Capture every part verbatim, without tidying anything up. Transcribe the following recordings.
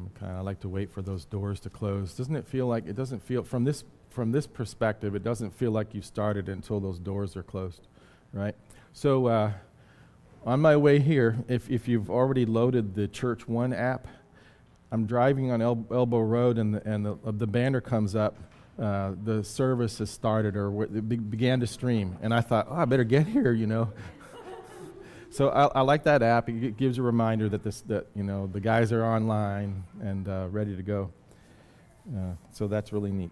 Um, kind of like to wait for those doors to close. Doesn't it feel like, it doesn't feel, from this from this perspective, it doesn't feel like you started until those doors are closed, right? So uh, on my way here, if, if you've already loaded the Church One app, I'm driving on El- Elbow Road and the, and the, uh, the banner comes up. Uh, the service has started, or w- it be- began to stream, and I thought, oh, I better get here, you know. So I, I like that app. It g- gives a reminder that this, that you know, the guys are online and uh, ready to go. Uh, so that's really neat.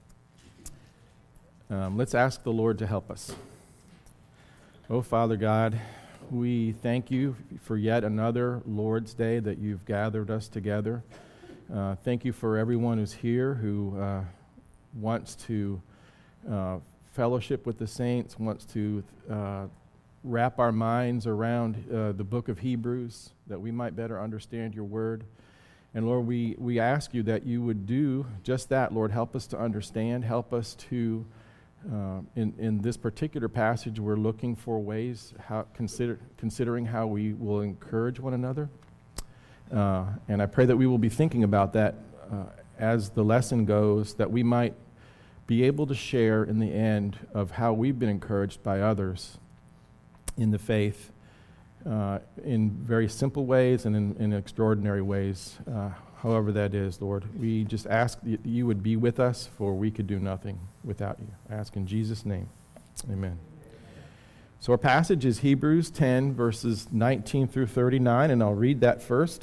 Um, let's ask the Lord to help us. Oh, Father God, we thank you for yet another Lord's Day that you've gathered us together. Uh, thank you for everyone who's here who uh, wants to uh, fellowship with the saints, wants to uh, wrap our minds around uh, the book of Hebrews, that we might better understand your word. And Lord, we, we ask you that you would do just that, Lord. Help us to understand. Help us to, uh, in, in this particular passage, we're looking for ways, how consider, considering how we will encourage one another. Uh, and I pray that we will be thinking about that uh, as the lesson goes, that we might be able to share in the end of how we've been encouraged by others in the faith, uh, in very simple ways and in, in extraordinary ways, uh, however that is, Lord. We just ask that you would be with us, for we could do nothing without you. I ask in Jesus' name, amen. So our passage is Hebrews ten, verses nineteen through thirty-nine, and I'll read that first.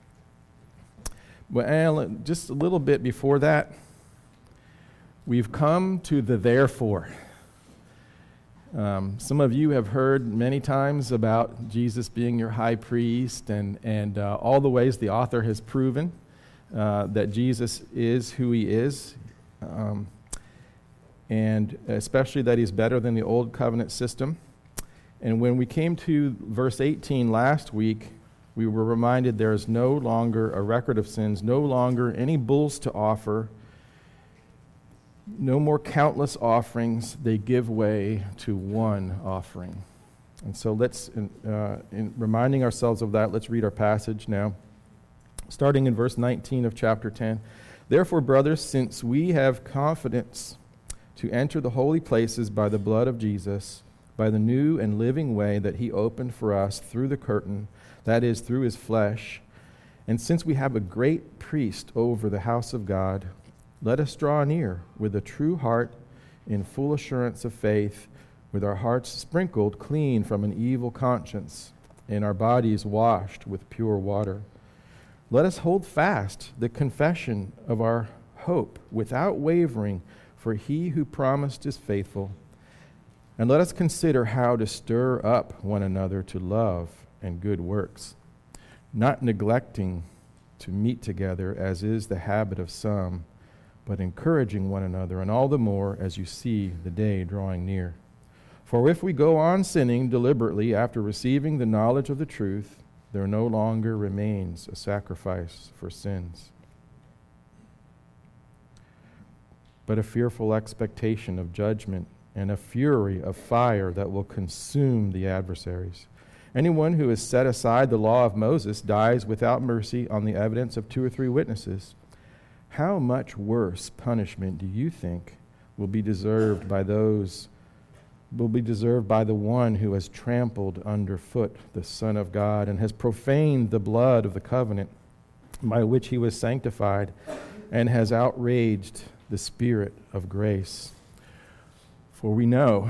Well, just a little bit before that, we've come to the therefore. Um, some of you have heard many times about Jesus being your high priest and, and uh, all the ways the author has proven uh, that Jesus is who he is, um, and especially that he's better than the old covenant system. And when we came to verse eighteen last week, we were reminded there is no longer a record of sins, no longer any bulls to offer, no more countless offerings. They give way to one offering. And so let's, uh, in reminding ourselves of that, let's read our passage now. Starting in verse nineteen of chapter ten. Therefore, brothers, since we have confidence to enter the holy places by the blood of Jesus, by the new and living way that he opened for us through the curtain, that is, through his flesh, and since we have a great priest over the house of God, let us draw near with a true heart in full assurance of faith, with our hearts sprinkled clean from an evil conscience and our bodies washed with pure water. Let us hold fast the confession of our hope without wavering, for he who promised is faithful. And let us consider how to stir up one another to love and good works, not neglecting to meet together as is the habit of some, but encouraging one another, and all the more as you see the day drawing near. For if we go on sinning deliberately after receiving the knowledge of the truth, there no longer remains a sacrifice for sins, but a fearful expectation of judgment and a fury of fire that will consume the adversaries. Anyone who has set aside the law of Moses dies without mercy on the evidence of two or three witnesses. How much worse punishment do you think will be deserved by those will be deserved by the one who has trampled underfoot the Son of God and has profaned the blood of the covenant by which he was sanctified and has outraged the Spirit of grace? For we know,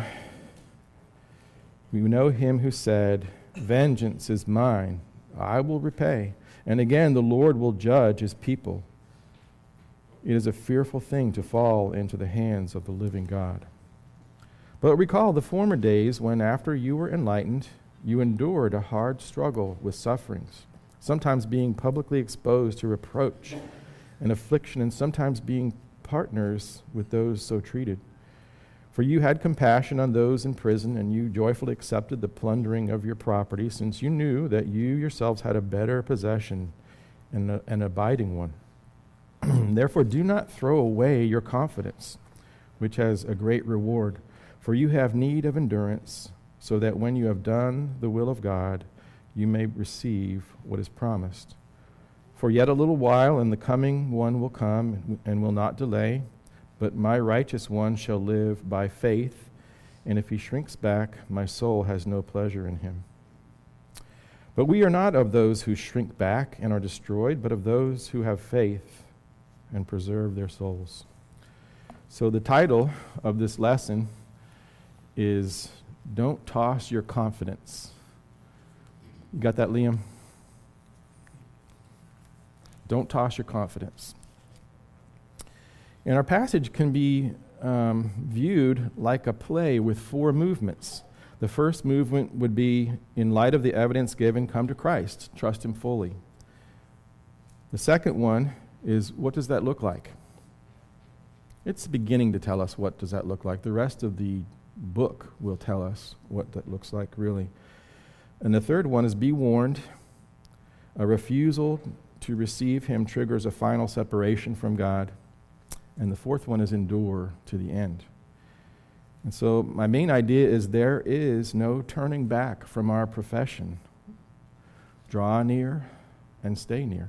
we know him who said, "Vengeance is mine, I will repay." And again, the Lord will judge his people. It is a fearful thing to fall into the hands of the living God. But recall the former days when, after you were enlightened, you endured a hard struggle with sufferings, sometimes being publicly exposed to reproach and affliction, and sometimes being partners with those so treated. For you had compassion on those in prison, and you joyfully accepted the plundering of your property, since you knew that you yourselves had a better possession and a, an abiding one. Therefore, do not throw away your confidence, which has a great reward. For you have need of endurance, so that when you have done the will of God, you may receive what is promised. For yet a little while, and the coming one will come and will not delay. But my righteous one shall live by faith, and if he shrinks back, my soul has no pleasure in him. But we are not of those who shrink back and are destroyed, but of those who have faith and preserve their souls. So the title of this lesson is Don't Toss Your Confidence. You got that, Liam? Don't toss your confidence. And our passage can be um, viewed like a play with four movements. The first movement would be, in light of the evidence given, come to Christ, trust him fully. The second one is, what does that look like? It's beginning to tell us what does that look like. The rest of the book will tell us what that looks like, really. And the third one is, be warned. A refusal to receive him triggers a final separation from God. And the fourth one is, endure to the end. And so my main idea is there is no turning back from our profession. Draw near and stay near.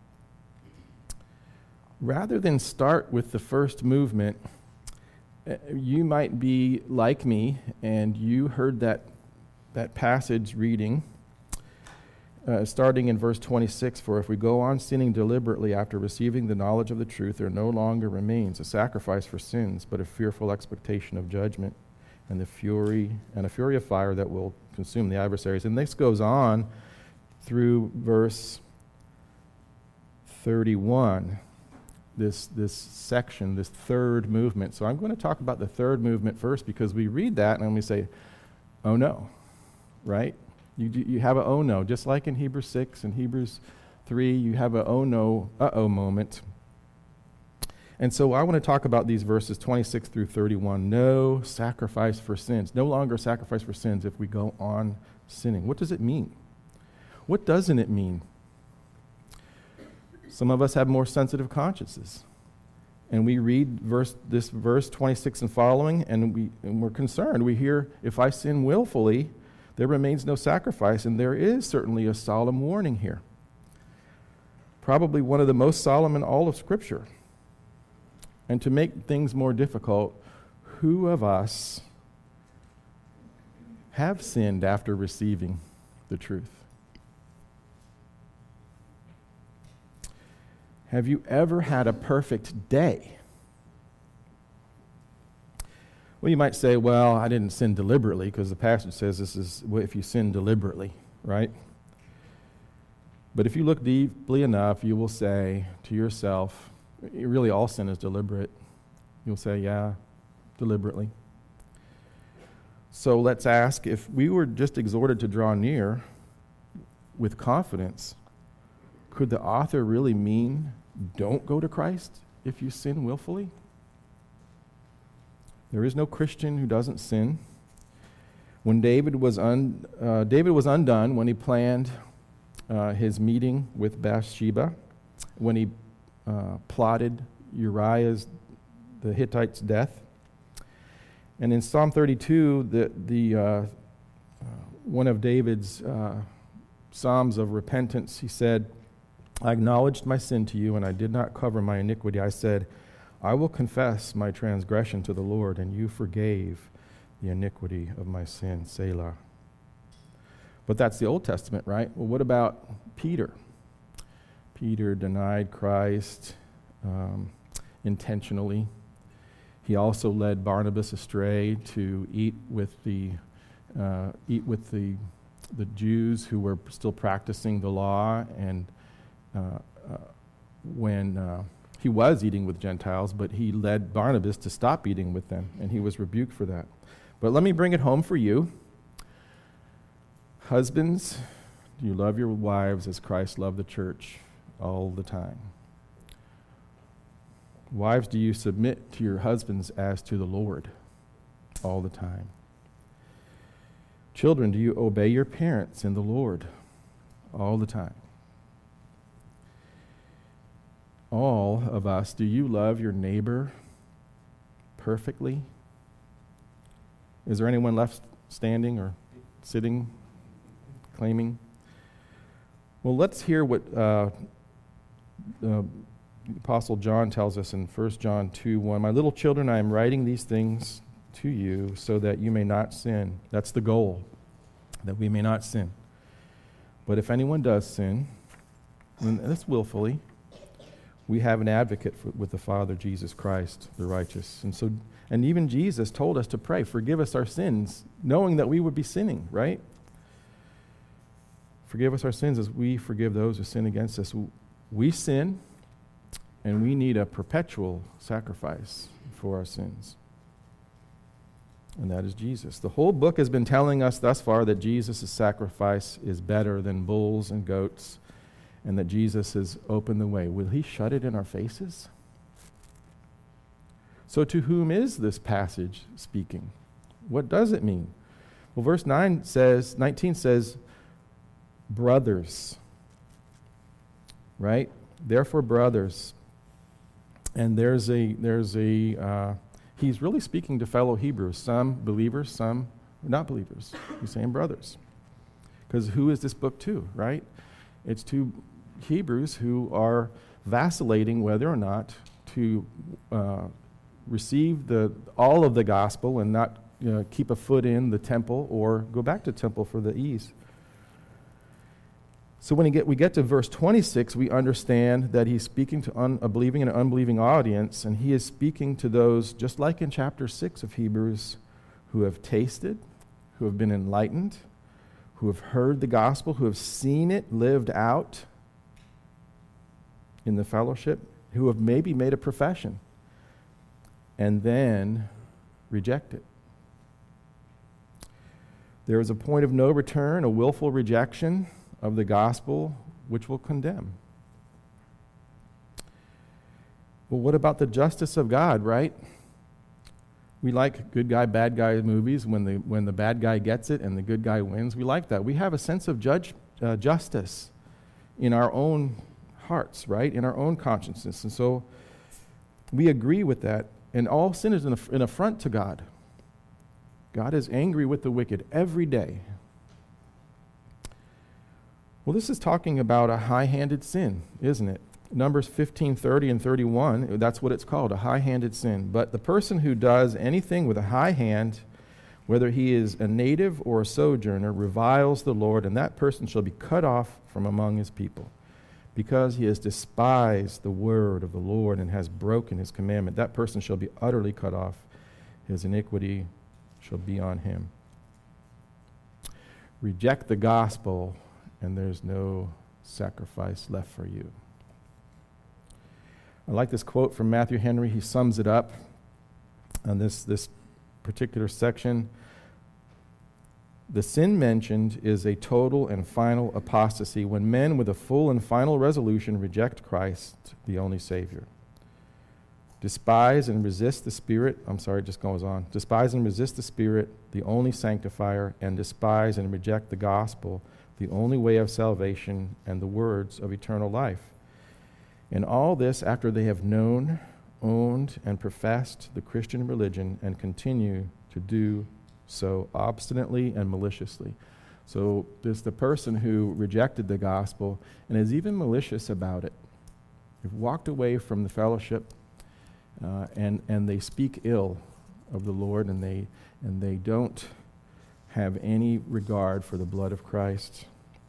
Rather than start with the first movement, you might be like me and you heard that, that passage reading Uh, starting in verse twenty-six, for if we go on sinning deliberately after receiving the knowledge of the truth, there no longer remains a sacrifice for sins, but a fearful expectation of judgment and the fury and a fury of fire that will consume the adversaries. And this goes on through verse thirty-one, this this section, this third movement. So I'm going to talk about the third movement first, because we read that and we say, oh no, right? You you have a oh no, just like in Hebrews six and Hebrews three, you have a oh no, uh-oh moment. And so I want to talk about these verses twenty-six through thirty-one. No sacrifice for sins. No longer sacrifice for sins if we go on sinning. What does it mean? What doesn't it mean? Some of us have more sensitive consciences. And we read verse this verse twenty-six and following, and, we, and we're concerned. We hear, if I sin willfully, there remains no sacrifice, and there is certainly a solemn warning here. Probably one of the most solemn in all of Scripture. And to make things more difficult, who of us have sinned after receiving the truth? Have you ever had a perfect day? Well, you might say, well, I didn't sin deliberately, because the passage says this is if you sin deliberately, right? But if you look deeply enough, you will say to yourself, really all sin is deliberate. You'll say, yeah, deliberately. So let's ask, if we were just exhorted to draw near with confidence, could the author really mean don't go to Christ if you sin willfully? There is no Christian who doesn't sin. When David was un, uh, David was undone when he planned uh, his meeting with Bathsheba, when he uh, plotted Uriah's, the Hittite's death. And in Psalm thirty-two, the the uh, uh, one of David's uh, psalms of repentance, he said, I acknowledged my sin to you, and I did not cover my iniquity. I said, I will confess my transgression to the Lord, and you forgave the iniquity of my sin, Selah. But that's the Old Testament, right? Well, what about Peter? Peter denied Christ um, intentionally. He also led Barnabas astray to eat with the uh, eat with the the Jews who were still practicing the law, and uh, uh, when uh, he was eating with Gentiles, but he led Barnabas to stop eating with them, and he was rebuked for that. But let me bring it home for you. Husbands, do you love your wives as Christ loved the church all the time? Wives, do you submit to your husbands as to the Lord all the time? Children, do you obey your parents in the Lord all the time? All of us, do you love your neighbor perfectly? Is there anyone left standing or sitting, claiming? Well, let's hear what uh, uh, the Apostle John tells us in First John two one, "My little children, I am writing these things to you so that you may not sin." That's the goal, that we may not sin. But if anyone does sin, and that's willfully, we have an advocate for, with the Father, Jesus Christ, the righteous. And so, and even Jesus told us to pray, "Forgive us our sins," knowing that we would be sinning, right? Forgive us our sins as we forgive those who sin against us. We sin, and we need a perpetual sacrifice for our sins. And that is Jesus. The whole book has been telling us thus far that Jesus' sacrifice is better than bulls and goats, and that Jesus has opened the way. Will he shut it in our faces? So to whom is this passage speaking? What does it mean? Well, verse nine says, nineteen says, brothers, right? Therefore, brothers. And there's a, there's a, uh, he's really speaking to fellow Hebrews, some believers, some not believers. He's saying brothers. Because who is this book to, right? It's to Hebrews who are vacillating whether or not to uh, receive the all of the gospel and not you know, keep a foot in the temple or go back to temple for the ease. So when we get, we get to verse twenty-six, we understand that he's speaking to un, a believing and an unbelieving audience, and he is speaking to those, just like in chapter six of Hebrews, who have tasted, who have been enlightened, who have heard the gospel, who have seen it lived out in the fellowship, who have maybe made a profession and then reject it. There is a point of no return, a willful rejection of the gospel, which will condemn. Well, what about the justice of God, right? We like good guy, bad guy movies when the when the bad guy gets it and the good guy wins. We like that. We have a sense of judge, uh, justice in our own hearts, right? In our own consciousness. And so we agree with that. And all sin is an, aff- an affront to God. God is angry with the wicked every day. Well, this is talking about a high-handed sin, isn't it? Numbers fifteen, thirty, and thirty-one, that's what it's called, a high-handed sin. But the person who does anything with a high hand, whether he is a native or a sojourner, reviles the Lord, and that person shall be cut off from among his people. Because he has despised the word of the Lord and has broken his commandment, that person shall be utterly cut off. His iniquity shall be on him. Reject the gospel, and there's no sacrifice left for you. I like this quote from Matthew Henry. He sums it up on this, this particular section. The sin mentioned is a total and final apostasy when men with a full and final resolution reject Christ, the only Savior. Despise and resist the Spirit. I'm sorry, it just goes on. Despise and resist the Spirit, the only sanctifier, and despise and reject the gospel, the only way of salvation and the words of eternal life. And all this after they have known, owned, and professed the Christian religion and continue to do so obstinately and maliciously. So there's the person who rejected the gospel and is even malicious about it. They've walked away from the fellowship uh, and, and they speak ill of the Lord, and they and they don't have any regard for the blood of Christ.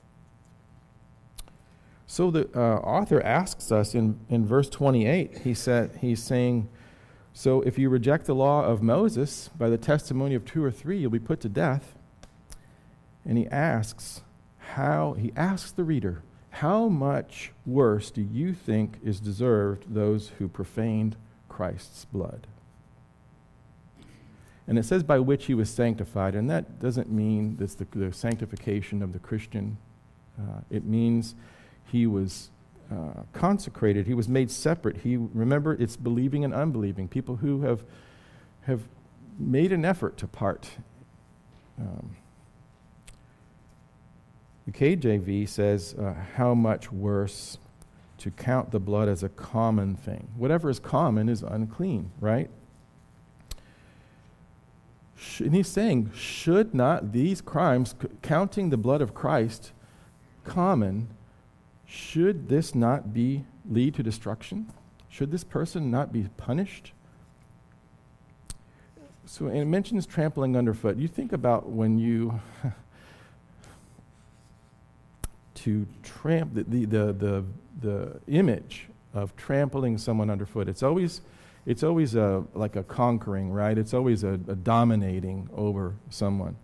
So the uh, author asks us in, in verse twenty-eight, he said, he's saying, so if you reject the law of Moses by the testimony of two or three, you'll be put to death. And he asks, how, he asks the reader, how much worse do you think is deserved those who profaned Christ's blood? And it says by which he was sanctified, and that doesn't mean that's the, the sanctification of the Christian. Uh, it means he was uh, consecrated. He was made separate. He remember, it's believing and unbelieving. People who have have made an effort to part. Um, the K J V says, uh, how much worse to count the blood as a common thing. Whatever is common is unclean, right? And he's saying, should not these crimes, c- counting the blood of Christ common, should this not be lead to destruction? Should this person not be punished? So and it mentions trampling underfoot. You think about when you to tramp the, the the the the image of trampling someone underfoot. It's always it's always a like a conquering, right? It's always a, a dominating over someone.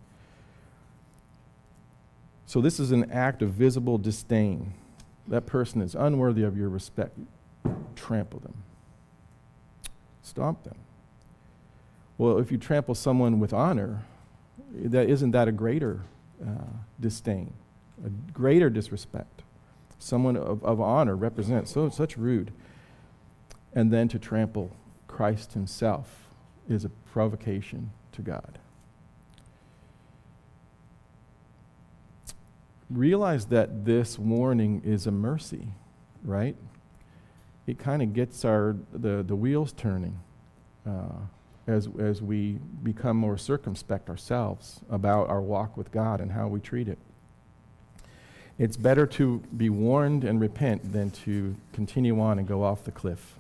So this is an act of visible disdain. That person is unworthy of your respect. Trample them. Stomp them. Well, if you trample someone with honor, that isn't that a greater uh, disdain, a greater disrespect? Someone of, of honor represents so such rude. And then to trample Christ himself is a provocation to God. Realize that this warning is a mercy, right? It kind of gets our the, the wheels turning uh, as as we become more circumspect ourselves about our walk with God and how we treat it. It's better to be warned and repent than to continue on and go off the cliff.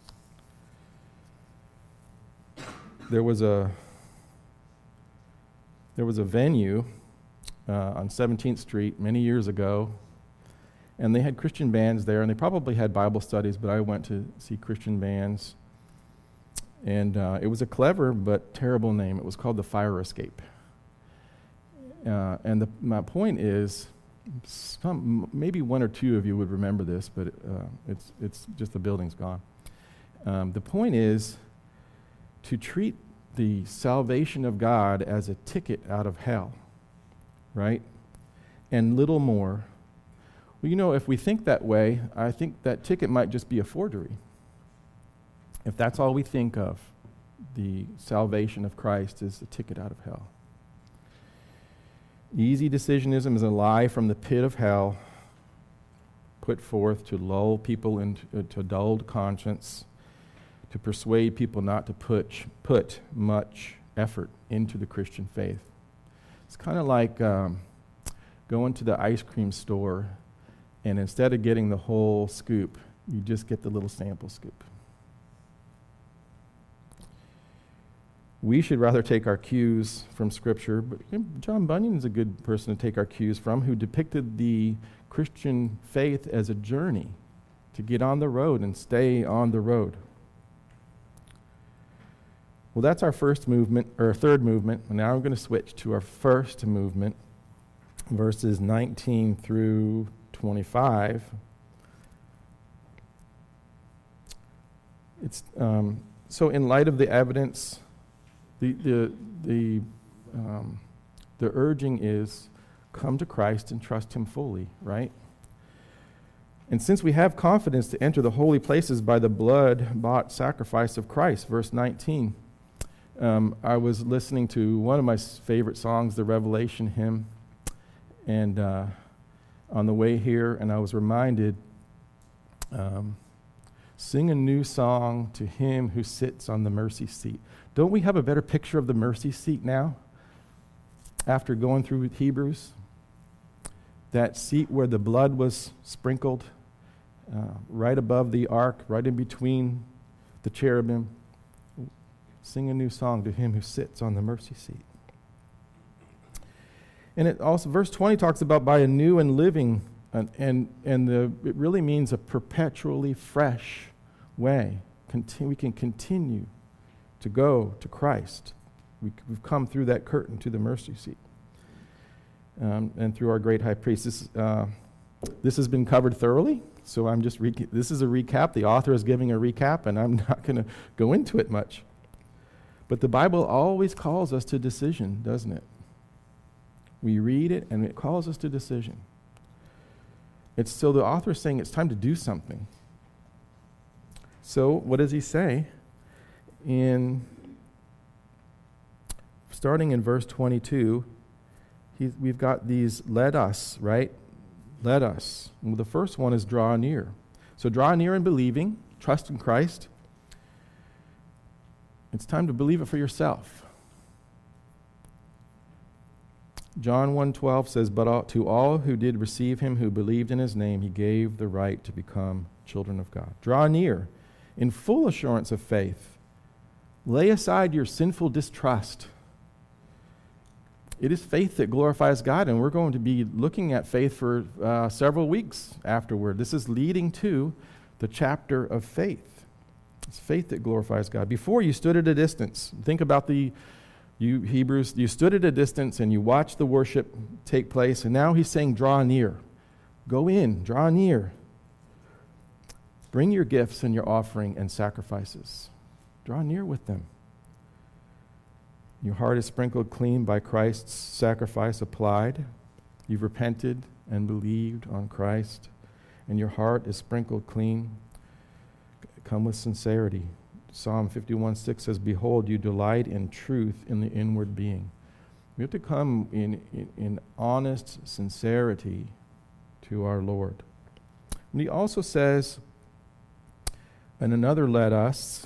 There was a there was a venue uh, on seventeenth Street many years ago, and they had Christian bands there, and they probably had Bible studies, but I went to see Christian bands. And uh, it was a clever but terrible name. It was called the Fire Escape. Uh, and the, my point is, some, maybe one or two of you would remember this, but uh, it's it's just the building's gone. Um, the point is to treat the salvation of God as a ticket out of hell, right? And little more. Well, you know, if we think that way, I think that ticket might just be a forgery. If that's all we think of, the salvation of Christ is the ticket out of hell. Easy decisionism is a lie from the pit of hell put forth to lull people into uh, to dulled conscience, to persuade people not to put, put much effort into the Christian faith. It's kind of like um, going to the ice cream store, and instead of getting the whole scoop, you just get the little sample scoop. We should rather take our cues from Scripture, but John Bunyan is a good person to take our cues from, who depicted the Christian faith as a journey to get on the road and stay on the road. Well, that's our first movement, or third movement, and now we're going to switch to our first movement, verses nineteen through twenty-five. It's um, so in light of the evidence, the the the um, the urging is come to Christ and trust Him fully, right? And since we have confidence to enter the holy places by the blood-bought sacrifice of Christ, verse nineteen. Um, I was listening to one of my favorite songs, the Revelation hymn, and uh, on the way here, and I was reminded, um, sing a new song to Him who sits on the mercy seat. Don't we have a better picture of the mercy seat now, after going through Hebrews? That seat where the blood was sprinkled, uh, right above the ark, right in between the cherubim. Sing a new song to Him who sits on the mercy seat. And it also, verse twenty talks about by a new and living, and and, and the, it really means a perpetually fresh way. Contin- we can continue to go to Christ. We, we've come through that curtain to the mercy seat. Um, and through our great high priest. This, uh, this has been covered thoroughly, so I'm just, re- this is a recap. The author is giving a recap, and I'm not going to go into it much. But the Bible always calls us to decision, doesn't it? We read it, and it calls us to decision. It's so the author is saying it's time to do something. So what does he say? In starting in verse twenty-two, he's, we've got these let us, right? Let us. Well, the first one is draw near. So draw near in believing, trust in Christ. It's time to believe it for yourself. John one twelve says, "But all, to all who did receive him, who believed in his name, he gave the right to become children of God." Draw near in full assurance of faith. Lay aside your sinful distrust. It is faith that glorifies God, and we're going to be looking at faith for uh, several weeks afterward. This is leading to the chapter of faith. It's faith that glorifies God. Before, you stood at a distance. Think about the you Hebrews. You stood at a distance and you watched the worship take place, and now he's saying, draw near. Go in, draw near. Bring your gifts and your offering and sacrifices. Draw near with them. Your heart is sprinkled clean by Christ's sacrifice applied. You've repented and believed on Christ, and your heart is sprinkled clean. Come with sincerity. Psalm fifty-one six says, "Behold, you delight in truth in the inward being." We have to come in, in, in honest sincerity to our Lord. And he also says, and another let us,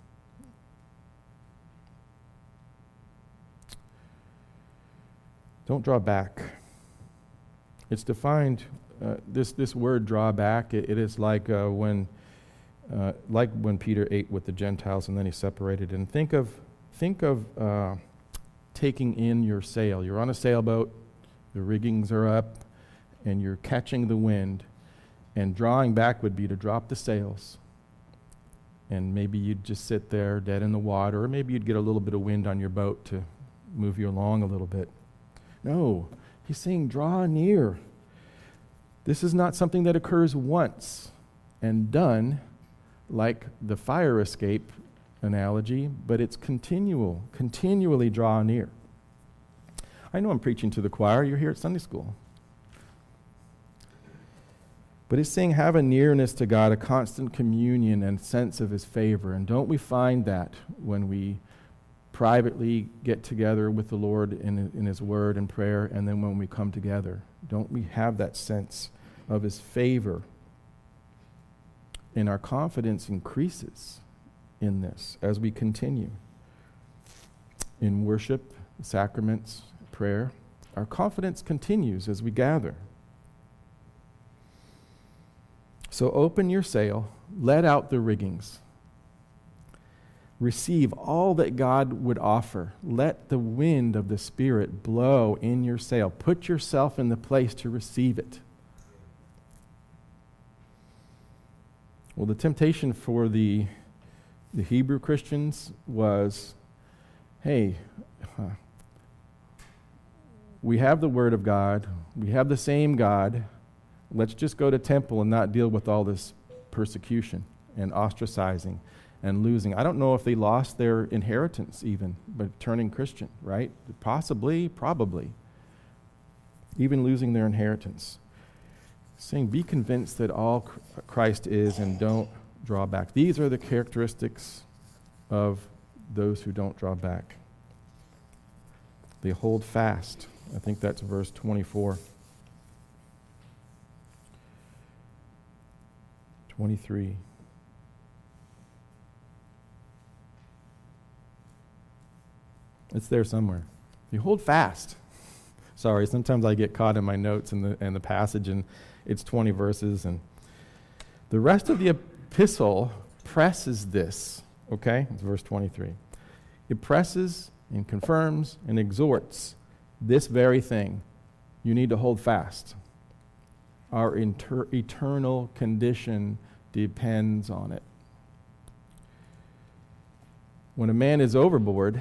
don't draw back. It's defined, uh, this, this word draw back, it, it is like uh, when uh, like when Peter ate with the Gentiles and then he separated. And think of think of uh, taking in your sail. You're on a sailboat, the riggings are up, and you're catching the wind, and drawing back would be to drop the sails. And maybe you'd just sit there dead in the water, or maybe you'd get a little bit of wind on your boat to move you along a little bit. No, he's saying draw near. This is not something that occurs once and done like the fire escape analogy, but it's continual, continually draw near. I know I'm preaching to the choir. You're here at Sunday school. But it's saying have a nearness to God, a constant communion and sense of his favor. And don't we find that when we privately get together with the Lord in, in his word and prayer, and then when we come together? Don't we have that sense of his favor? And our confidence increases in this as we continue in worship, sacraments, prayer. Our confidence continues as we gather. So open your sail, let out the riggings. Receive all that God would offer. Let the wind of the Spirit blow in your sail. Put yourself in the place to receive it. Well, the temptation for the, the Hebrew Christians was, hey, uh, we have the Word of God. We have the same God. Let's just go to temple and not deal with all this persecution and ostracizing and losing. I don't know if they lost their inheritance even by turning Christian, right? Possibly, probably. Even losing their inheritance. Saying, be convinced that all Christ is and don't draw back. These are the characteristics of those who don't draw back. They hold fast. I think that's verse twenty-four. twenty-three. It's there somewhere. You hold fast. Sorry, sometimes I get caught in my notes in the in the passage, and it's twenty verses, and the rest of the epistle presses this, okay? It's verse twenty-three. It presses and confirms and exhorts this very thing. You need to hold fast. Our inter- eternal condition depends on it. When a man is overboard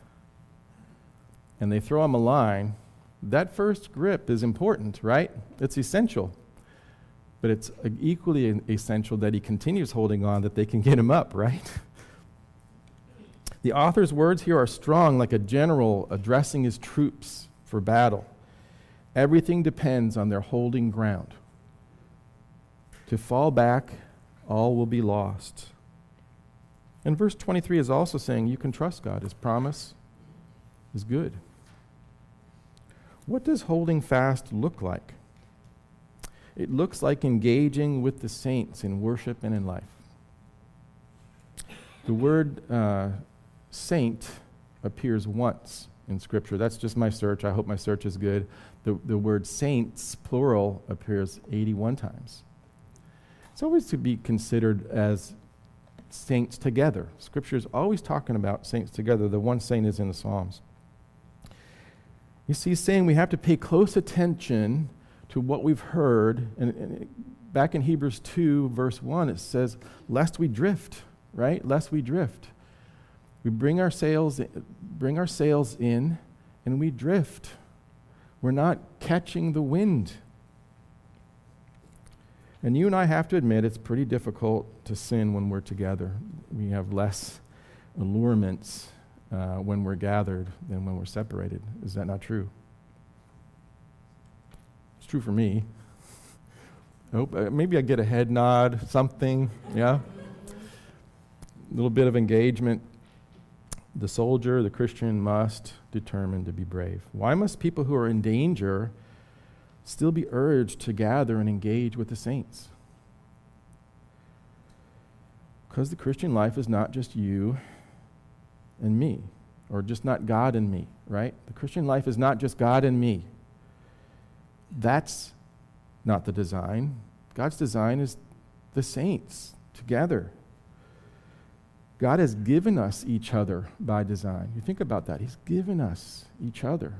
and they throw him a line, that first grip is important, right? It's essential. But it's equally essential that he continues holding on, that they can get him up, right? The author's words here are strong, like a general addressing his troops for battle. Everything depends on their holding ground. To fall back, all will be lost. And verse twenty-three is also saying you can trust God. His promise is good. What does holding fast look like? It looks like engaging with the saints in worship and in life. The word uh, saint appears once in Scripture. That's just my search. I hope my search is good. The, the word saints, plural, appears eighty-one times. It's always to be considered as saints together. Scripture is always talking about saints together. The one saint is in the Psalms. You see, he's saying we have to pay close attention to what we've heard. And, and back in Hebrews two, verse one, it says, lest we drift, right? Lest we drift. We bring our sails, bring our sails in, and we drift. We're not catching the wind. And you and I have to admit it's pretty difficult to sin when we're together. We have less allurements uh, when we're gathered than when we're separated. Is that not true? It's true for me. I hope, uh, maybe I get a head nod, something, yeah? A little bit of engagement. The soldier, the Christian, must determine to be brave. Why must people who are in danger still be urged to gather and engage with the saints? Because the Christian life is not just you and me, or just not God and me, right? The Christian life is not just God and me. That's not the design. God's design is the saints together. God has given us each other by design. You think about that. He's given us each other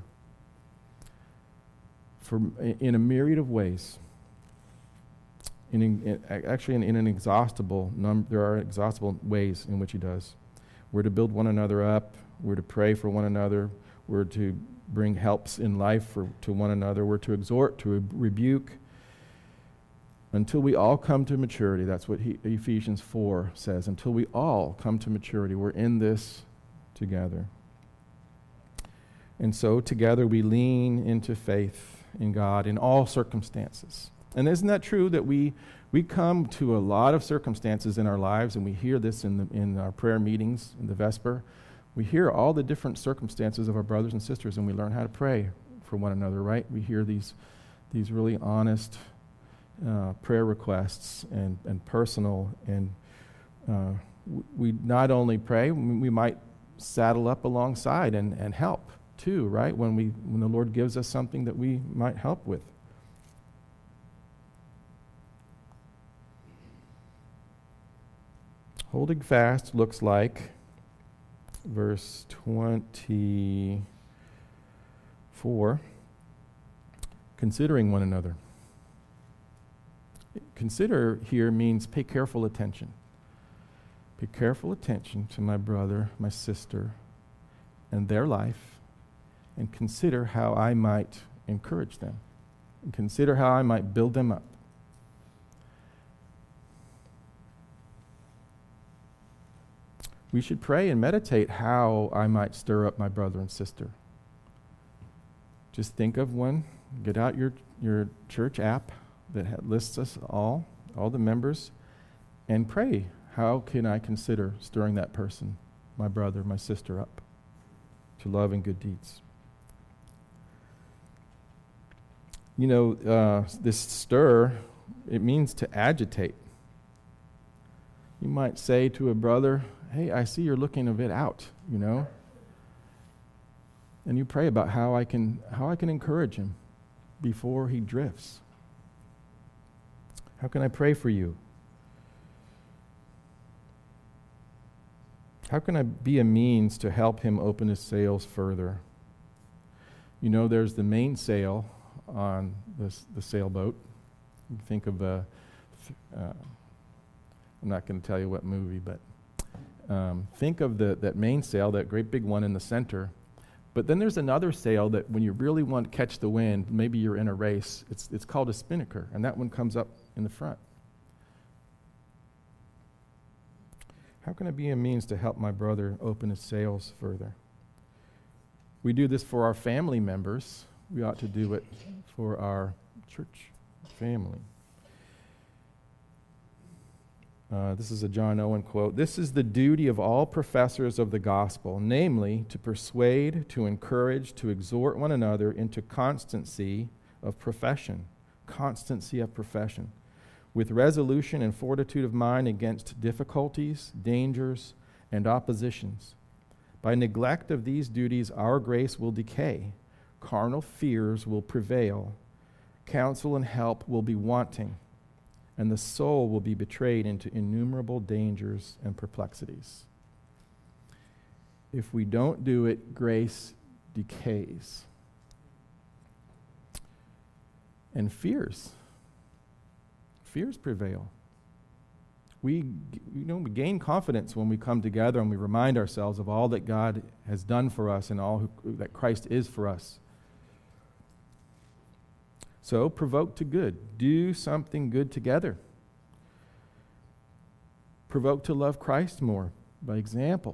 for in a myriad of ways. In, in actually, in, in an exhaustible number, there are exhaustible ways in which he does. We're to build one another up. We're to pray for one another. We're to bring helps in life for, to one another. We're to exhort, to re- rebuke, until we all come to maturity. That's what he, Ephesians four says. Until we all come to maturity. We're in this together. And so together we lean into faith in God in all circumstances. And isn't that true that we we come to a lot of circumstances in our lives, and we hear this in the, in our prayer meetings in the Vesper. We hear all the different circumstances of our brothers and sisters, and we learn how to pray for one another, right? We hear these these really honest uh, prayer requests and, and personal, and uh, w- we not only pray, we, we might saddle up alongside and, and help too, right? When we when the Lord gives us something that we might help with. Holding fast looks like verse twenty-four, considering one another. Consider here means pay careful attention. Pay careful attention to my brother, my sister, and their life, and consider how I might encourage them, and consider how I might build them up. We should pray and meditate how I might stir up my brother and sister. Just think of one. Get out your, your church app that ha- lists us all, all the members, and pray, how can I consider stirring that person, my brother, my sister, up to love and good deeds? You know, uh, this stir, it means to agitate. You might say to a brother, hey, I see you're looking a bit out, you know. And you pray about how I can how I can encourage him before he drifts. How can I pray for you? How can I be a means to help him open his sails further? You know, there's the mainsail on this, the sailboat. You think of a, uh, I'm not going to tell you what movie, but Um, think of the, that mainsail, that great big one in the center. But then there's another sail that when you really want to catch the wind, maybe you're in a race, it's, it's called a spinnaker, and that one comes up in the front. How can I be a means to help my brother open his sails further? We do this for our family members. We ought to do it for our church family. Uh, this is a John Owen quote. This is the duty of all professors of the gospel, namely, to persuade, to encourage, to exhort one another into constancy of profession, constancy of profession, with resolution and fortitude of mind against difficulties, dangers, and oppositions, By neglect of these duties, our grace will decay, carnal fears will prevail, counsel and help will be wanting, and the soul will be betrayed into innumerable dangers and perplexities. If we don't do it, grace decays. And fears. Fears prevail. We, you know, we gain confidence when we come together and we remind ourselves of all that God has done for us and all who, that Christ is for us. So, provoke to good. Do something good together. Provoke to love Christ more by example.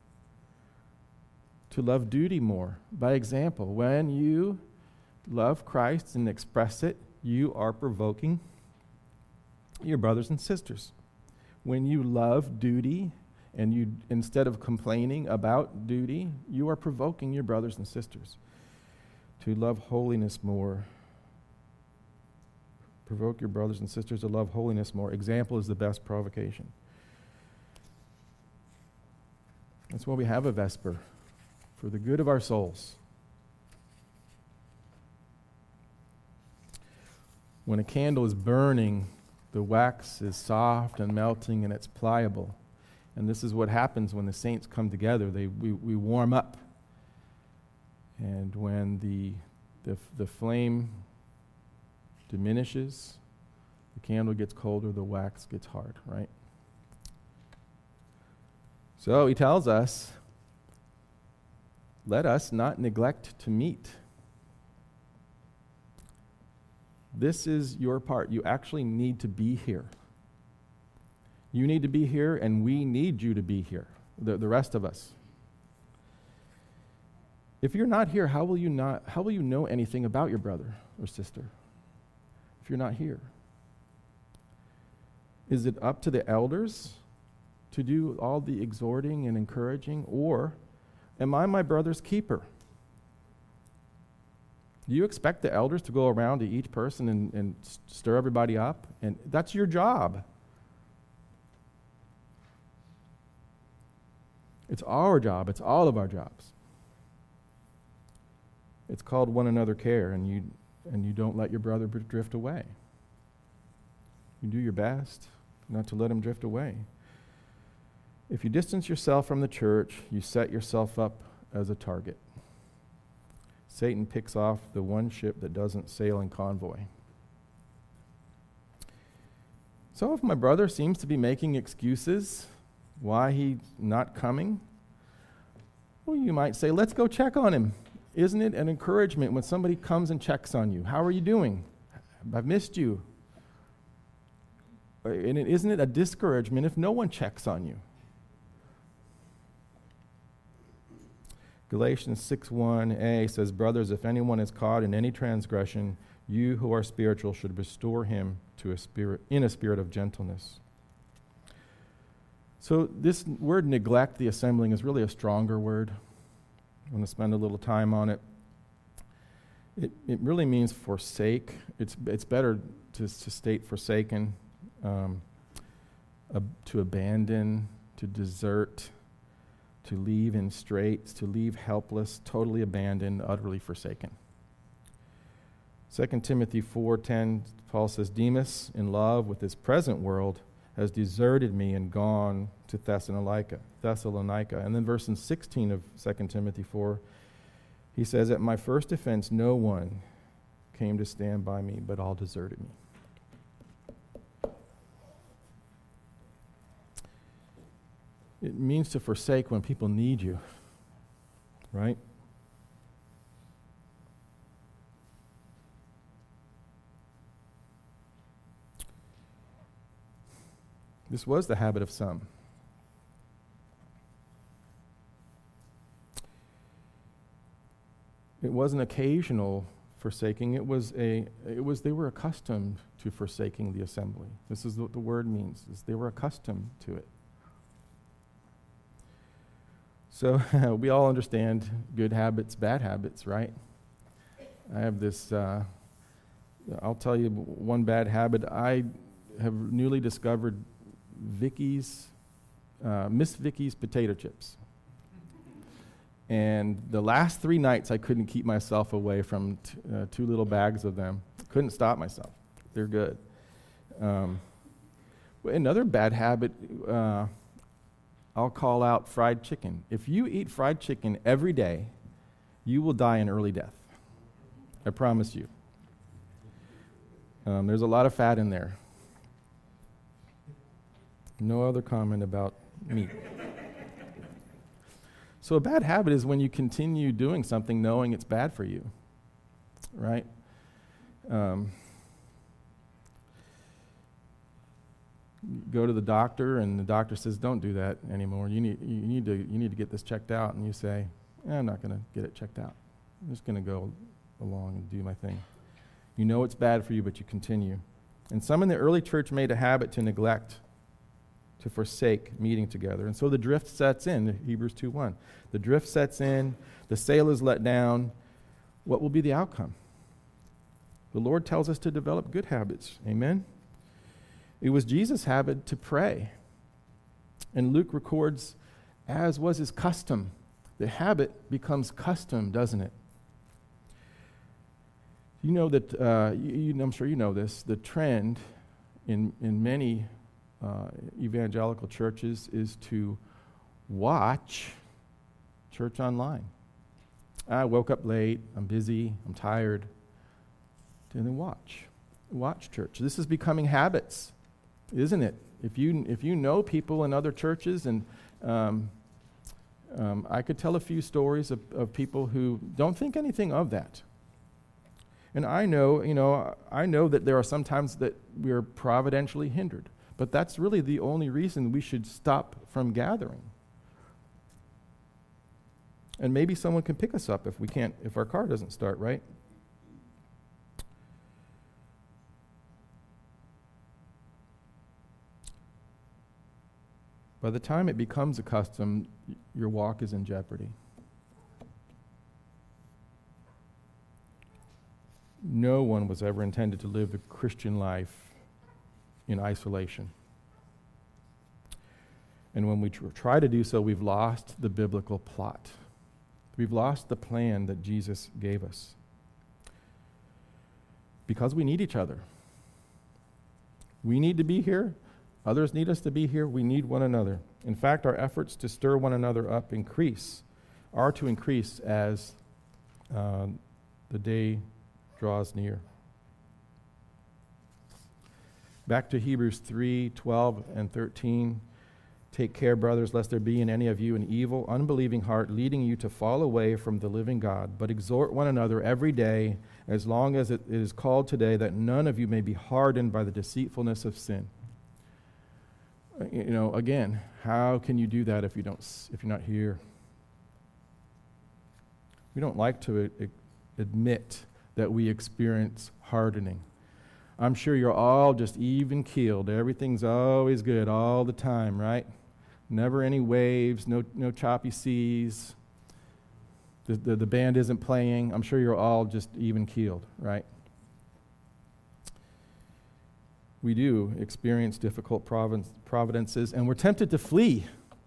To love duty more by example. When you love Christ and express it, you are provoking your brothers and sisters. When you love duty and you, instead of complaining about duty, you are provoking your brothers and sisters to love holiness more. Provoke your brothers and sisters to love holiness more. Example is the best provocation. That's why we have a Vesper, for the good of our souls. When a candle is burning, the wax is soft and melting and it's pliable. And this is what happens when the saints come together. They we, we warm up. And when the, the the flame diminishes, the candle gets colder, the wax gets hard, right? So he tells us, let us not neglect to meet. This is your part. You actually need to be here. You need to be here, and we need you to be here, the, the rest of us. If you're not here, how will you not? How will you know anything about your brother or sister if you're not here? Is it up to the elders to do all the exhorting and encouraging, or am I my brother's keeper? Do you expect the elders to go around to each person and, and stir everybody up? And that's your job. It's our job. It's all of our jobs. It's called one another care, and you and you don't let your brother drift away. You do your best not to let him drift away. If you distance yourself from the church, you set yourself up as a target. Satan picks off the one ship that doesn't sail in convoy. So if my brother seems to be making excuses why he's not coming, well, you might say, let's go check on him. Isn't it an encouragement when somebody comes and checks on you? How are you doing? I've missed you. And it, isn't it a discouragement if no one checks on you? Galatians six one a says, brothers, if anyone is caught in any transgression, you who are spiritual should restore him to a spirit in a spirit of gentleness. So this word neglect the assembling is really a stronger word. I want to spend a little time on it. It it really means forsake. It's it's better to, to state forsaken, um, uh, to abandon, to desert, to leave in straits, to leave helpless, totally abandoned, utterly forsaken. Second Timothy four ten, Paul says, Demas, in love with this present world, has deserted me and gone to Thessalonica. Thessalonica. And then verse sixteen of Second Timothy four, he says, at my first offense, no one came to stand by me, but all deserted me. It means to forsake when people need you, right? This was the habit of some. It wasn't occasional forsaking. It was a. It was they were accustomed to forsaking the assembly. This is what the word means. Is they were accustomed to it. So we all understand good habits, bad habits, right? I have this. Uh, I'll tell you one bad habit. I have newly discovered Vicky's, uh, Miss Vicky's potato chips. And the last three nights, I couldn't keep myself away from t- uh, two little bags of them. Couldn't stop myself. They're good. Um, another bad habit, uh, I'll call out fried chicken. If you eat fried chicken every day, you will die an early death. I promise you. Um, there's a lot of fat in there. No other comment about meat. So a bad habit is when you continue doing something knowing it's bad for you, right? Um, go to the doctor, and the doctor says, "Don't do that anymore. You need you need to you need to get this checked out." And you say, eh, "I'm not going to get it checked out. I'm just going to go along and do my thing." You know it's bad for you, but you continue. And some in the early church made a habit to neglect, to forsake meeting together. And so the drift sets in, Hebrews two one. The drift sets in, the sail is let down. What will be the outcome? The Lord tells us to develop good habits. Amen? It was Jesus' habit to pray. And Luke records, as was his custom. The habit becomes custom, doesn't it? You know that, uh, you, you, I'm sure you know this, the trend in, in many uh, evangelical churches is to watch church online. I woke up late, I'm busy, I'm tired. And then watch. Watch church. This is becoming habits, isn't it? If you if you know people in other churches, and um, um, I could tell a few stories of, of people who don't think anything of that. And I know, you know, I know that there are some times that we are providentially hindered, but that's really the only reason we should stop from gathering. And maybe someone can pick us up if we can't, if our car doesn't start, right? By the time it becomes a custom, y- your walk is in jeopardy. No one was ever intended to live the Christian life in isolation. And when we tr- try to do so, we've lost the biblical plot. We've lost the plan that Jesus gave us. Because we need each other. We need to be here. Others need us to be here. We need one another. In fact, our efforts to stir one another up increase, are to increase as uh, the day draws near. Back to Hebrews three, twelve, and thirteen. Take care, brothers, lest there be in any of you an evil, unbelieving heart, leading you to fall away from the living God. But exhort one another every day, as long as it is called today, that none of you may be hardened by the deceitfulness of sin. You know, again, how can you do that if you don't, if you're not here? We don't like to a- admit that we experience hardening. I'm sure you're all just even-keeled. Everything's always good all the time, right? Never any waves, no no choppy seas. The, the, the band isn't playing. I'm sure you're all just even-keeled, right? We do experience difficult providence, providences, and we're tempted to flee.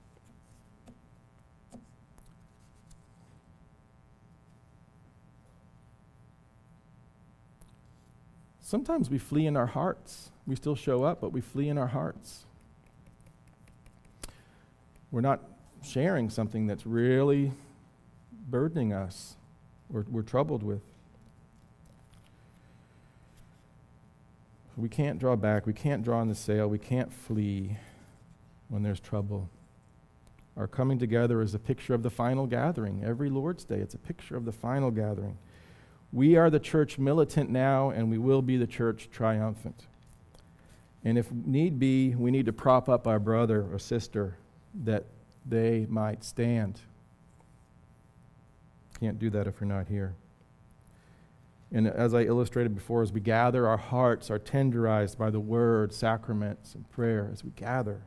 Sometimes we flee in our hearts. We still show up, but we flee in our hearts. We're not sharing something that's really burdening us or we're troubled with. We can't draw back. We can't draw on the sail. We can't flee when there's trouble. Our coming together is a picture of the final gathering. Every Lord's Day, it's a picture of the final gathering. We are the church militant now, and we will be the church triumphant. And if need be, we need to prop up our brother or sister that they might stand. Can't do that if you're not here. And as I illustrated before, as we gather, our hearts are tenderized by the word, sacraments, and prayer as we gather.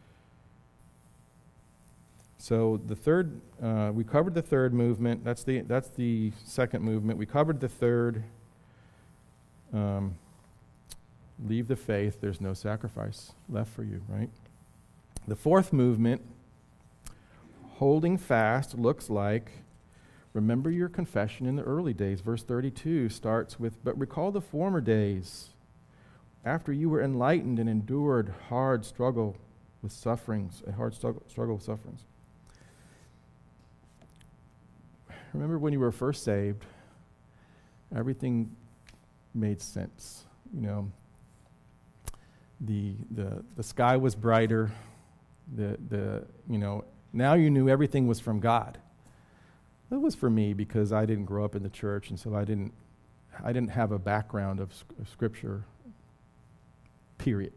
So the third, uh, we covered the third movement. That's the that's the second movement. We covered the third. Um, leave the faith. There's no sacrifice left for you, right? The fourth movement, holding fast looks like, remember your confession in the early days. Verse thirty-two starts with, but recall the former days, after you were enlightened and endured hard struggle with sufferings, a hard struggle, struggle with sufferings. Remember when you were first saved, everything made sense. You know, the the the sky was brighter. The the you know, now you knew everything was from God. It was for me because I didn't grow up in the church, and so I didn't I didn't have a background of, of Scripture. Period.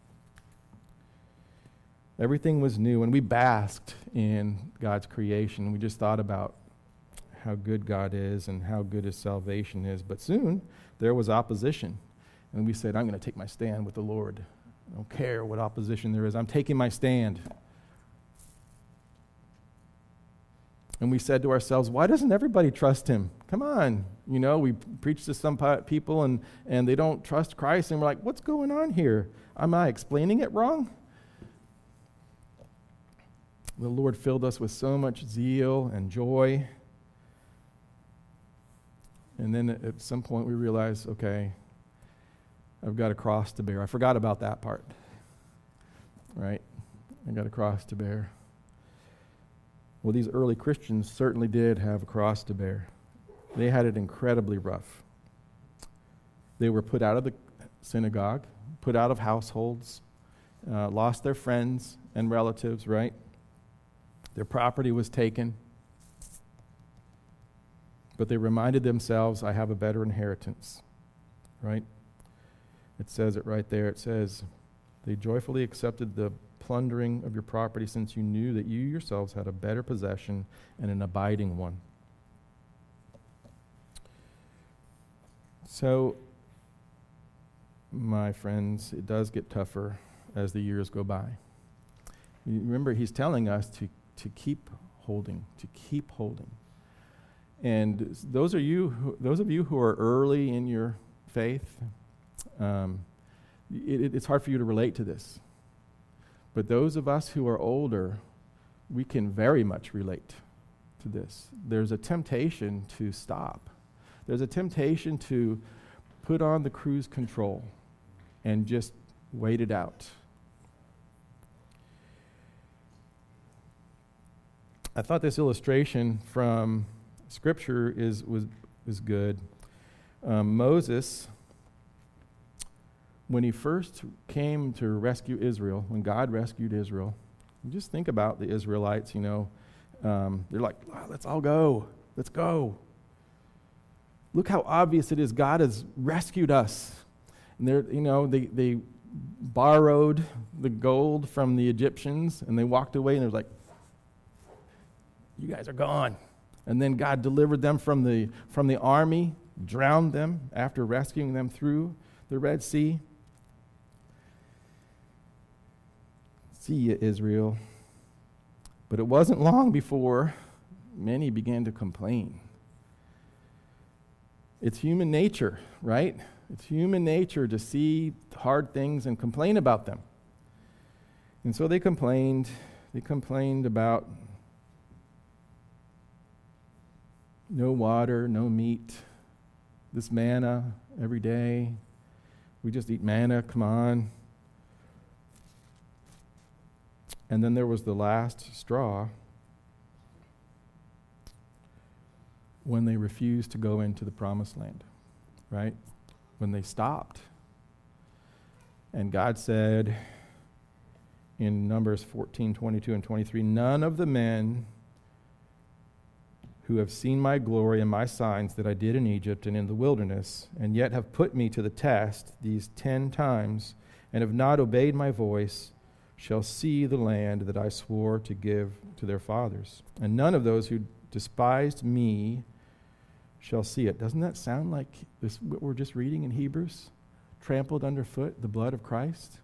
Everything was new, and we basked in God's creation. We just thought about how good God is and how good His salvation is. But soon there was opposition, and we said, "I'm going to take my stand with the Lord. I don't care what opposition there is. I'm taking my stand." And we said to ourselves, why doesn't everybody trust Him? Come on. You know, we preach to some people and, and they don't trust Christ, and we're like, what's going on here? Am I explaining it wrong? The Lord filled us with so much zeal and joy. And then at some point we realized, okay, I've got a cross to bear. I forgot about that part. Right? I got a cross to bear. Well, these early Christians certainly did have a cross to bear. They had it incredibly rough. They were put out of the synagogue, put out of households, uh, lost their friends and relatives, right? Their property was taken. But they reminded themselves, I have a better inheritance, right? It says it right there. It says, they joyfully accepted the plundering of your property, since you knew that you yourselves had a better possession and an abiding one. So, my friends, it does get tougher as the years go by. You remember, he's telling us to, to keep holding, to keep holding. And those are you, who, those of you who are early in your faith, um, it, it's hard for you to relate to this. But those of us who are older, we can very much relate to this. There's a temptation to stop. There's a temptation to put on the cruise control and just wait it out. I thought this illustration from Scripture is was was good. Um, Moses, when he first came to rescue Israel, when God rescued Israel, just think about the Israelites, you know. Um, they're like, oh, let's all go. Let's go. Look how obvious it is. God has rescued us. And they're, you know, they, they borrowed the gold from the Egyptians, and they walked away, and they're like, you guys are gone. And then God delivered them from the, from the army, drowned them after rescuing them through the Red Sea. See ya, Israel. But it wasn't long before many began to complain. It's human nature, right? It's human nature to see hard things and complain about them. And so they complained. They complained about no water, no meat, this manna every day. We just eat manna, come on. And then there was the last straw when they refused to go into the promised land, right? When they stopped. And God said in Numbers fourteen, twenty-two, and twenty-three, none of the men who have seen my glory and my signs that I did in Egypt and in the wilderness, and yet have put me to the test these ten times, and have not obeyed my voice, shall see the land that I swore to give to their fathers. And none of those who despised me shall see it. Doesn't that sound like this, what we're just reading in Hebrews? Trampled underfoot the blood of Christ.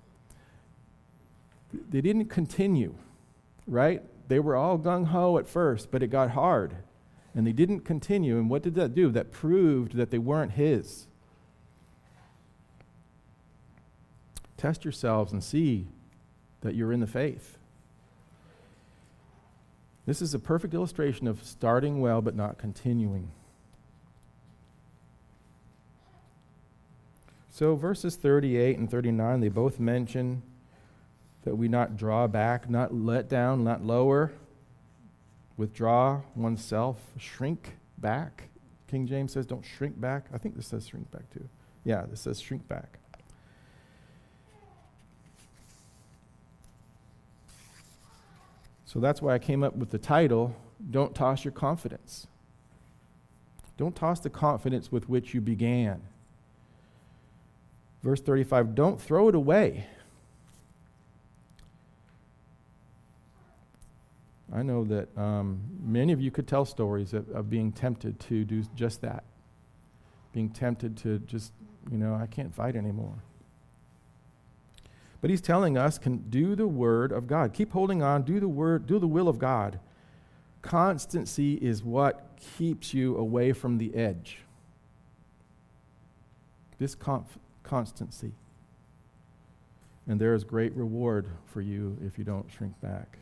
They didn't continue, right? They were all gung-ho at first, but it got hard. And they didn't continue. And what did that do? That proved that they weren't His. Test yourselves and see that you're in the faith. This is a perfect illustration of starting well but not continuing. So verses thirty-eight and thirty-nine, they both mention that we not draw back, not let down, not lower, withdraw oneself, shrink back. King James says don't shrink back. I think this says shrink back too. Yeah, this says shrink back. So that's why I came up with the title, Don't Toss Your Confidence. Don't toss the confidence with which you began. Verse thirty-five, don't throw it away. I know that um, many of you could tell stories of, of being tempted to do just that. Being tempted to just, you know, I can't fight anymore. But he's telling us, can do the word of God. Keep holding on, do the word, do the will of God. Constancy is what keeps you away from the edge. This conf- constancy. And there is great reward for you if you don't shrink back.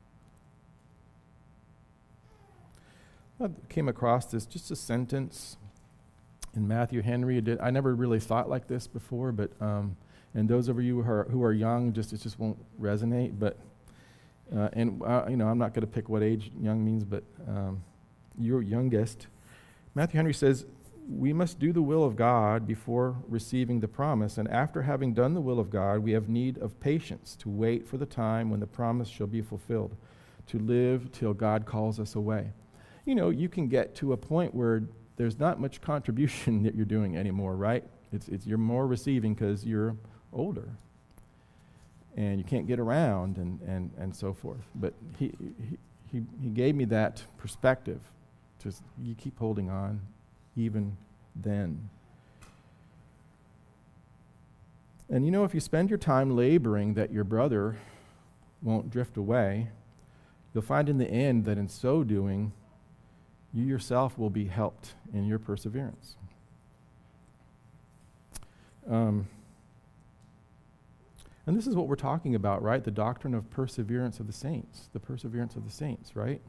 I came across this, just a sentence in Matthew Henry. Did, I never really thought like this before, but um, and those of you who are, who are young, just it just won't resonate. But uh, and uh, you know, I'm not going to pick what age young means, but um, your youngest. Matthew Henry says, "We must do the will of God before receiving the promise, and after having done the will of God, we have need of patience to wait for the time when the promise shall be fulfilled, to live till God calls us away." You know, you can get to a point where there's not much contribution that you're doing anymore, right? It's it's you're more receiving because you're older, and you can't get around, and, and, and so forth. But he, he he he gave me that perspective. Just you keep holding on, even then. And you know, if you spend your time laboring that your brother won't drift away, you'll find in the end that in so doing, you yourself will be helped in your perseverance. Um, and this is what we're talking about, right? The doctrine of perseverance of the saints. The perseverance of the saints, right?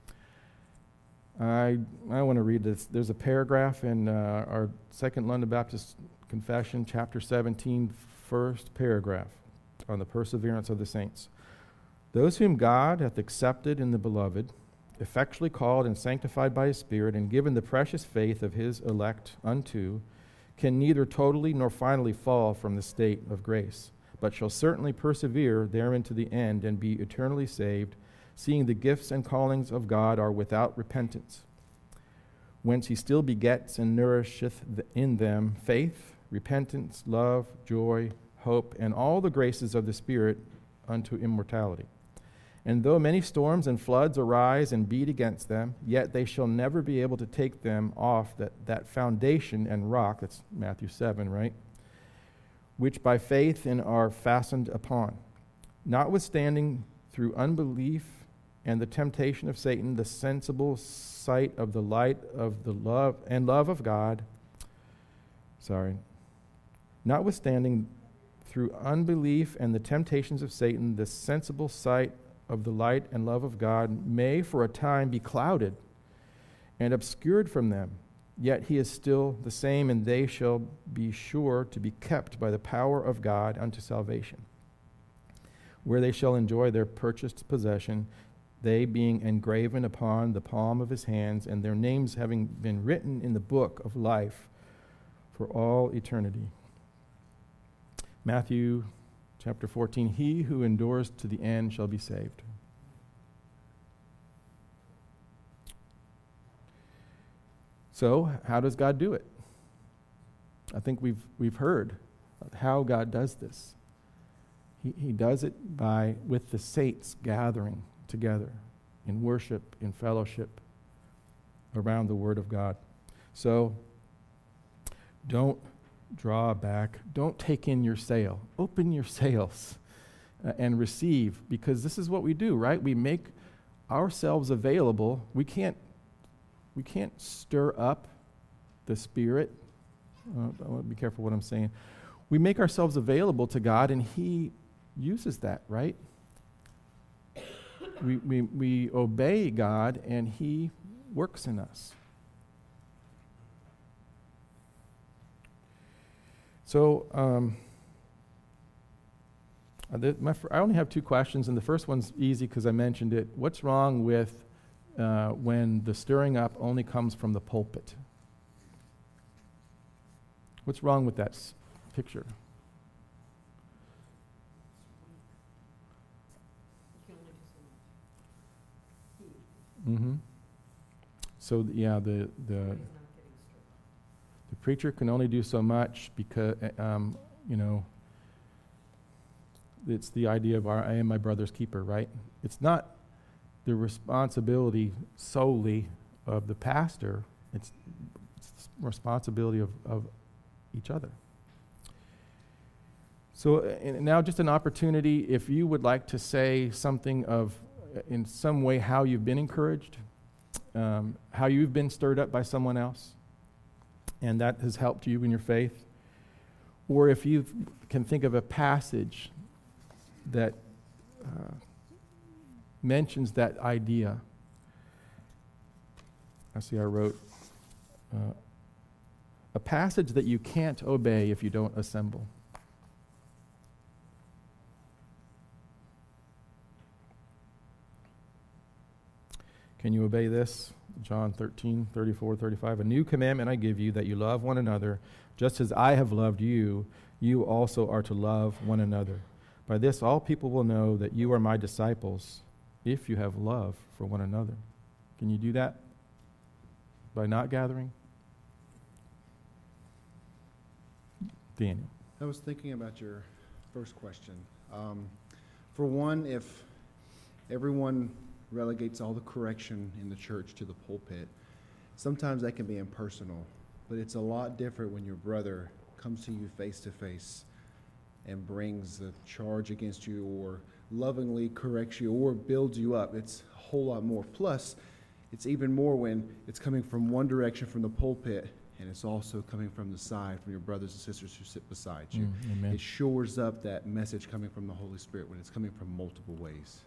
I I want to read this. There's a paragraph in uh, our Second London Baptist Confession, chapter seventeen, first paragraph, on the perseverance of the saints. Those whom God hath accepted in the beloved, effectually called and sanctified by his Spirit, and given the precious faith of his elect unto, can neither totally nor finally fall from the state of grace, but shall certainly persevere therein to the end, and be eternally saved, seeing the gifts and callings of God are without repentance, whence he still begets and nourisheth in them faith, repentance, love, joy, hope, and all the graces of the Spirit unto immortality. And though many storms and floods arise and beat against them, yet they shall never be able to take them off that, that foundation and rock, that's Matthew seven, right? Which by faith in are fastened upon. Notwithstanding, through unbelief and the temptation of Satan, the sensible sight of the light of the love and love of God, sorry, notwithstanding, through unbelief and the temptations of Satan, the sensible sight of the light and love of God may for a time be clouded and obscured from them, yet he is still the same, and they shall be sure to be kept by the power of God unto salvation, where they shall enjoy their purchased possession, they being engraven upon the palm of his hands, and their names having been written in the book of life for all eternity. Matthew chapter fourteen, he who endures to the end shall be saved. So, how does God do it? I think we've we've heard how God does this. He he does it by with the saints gathering together in worship, in fellowship around the Word of God. So, don't draw back. Don't take in your sail. Open your sails uh, and receive, because this is what we do, right? We make ourselves available. We can't we can't stir up the Spirit. Uh, I want to be careful what I'm saying. We make ourselves available to God, and he uses that, right? we, we, we obey God, and He works in us. So, um, uh, the, my fr- I only have two questions, and the first one's easy because I mentioned it. What's wrong with uh, when the stirring up only comes from the pulpit? What's wrong with that s- picture? Mm-hmm. So th- yeah, the the the preacher can only do so much because uh, um, you know, it's the idea of our, I am my brother's keeper, right? It's not the responsibility solely of the pastor. It's, it's the responsibility of, of each other. So uh, and now just an opportunity, if you would like to say something of, uh, in some way, how you've been encouraged, um, how you've been stirred up by someone else, and that has helped you in your faith. Or if you can think of a passage that uh, mentions that idea. I see I wrote uh, a passage that you can't obey if you don't assemble. Can you obey this? John thirteen, thirty-four, thirty-five. A new commandment I give you, that you love one another, just as I have loved you, you also are to love one another. By this all people will know that you are my disciples, if you have love for one another. Can you do that by not gathering? Daniel. I was thinking about your first question. Um, for one, if everyone relegates all the correction in the church to the pulpit, sometimes that can be impersonal, but it's a lot different when your brother comes to you face to face and brings the charge against you, or lovingly corrects you, or builds you up. It's a whole lot more. Plus, it's even more when it's coming from one direction from the pulpit, and it's also coming from the side, from your brothers and sisters who sit beside you. Mm, amen. It shores up that message coming from the Holy Spirit when it's coming from multiple ways.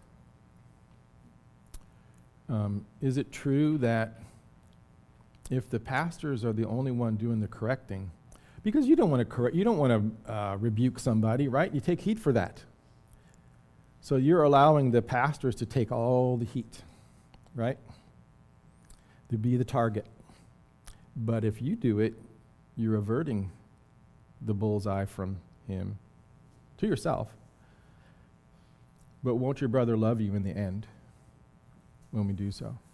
Um, is it true that if the pastors are the only one doing the correcting, because you don't want to correct, you don't want to uh, rebuke somebody, right? You take heat for that. So you're allowing the pastors to take all the heat, right? To be the target. But if you do it, you're averting the bullseye from him to yourself. But won't your brother love you in the end when we do so?